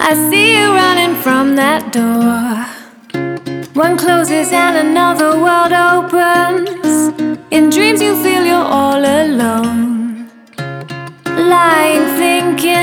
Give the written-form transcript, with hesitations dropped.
I see you running from that door. One closes and another world opens. In dreams you feel you're all alone, lying thinking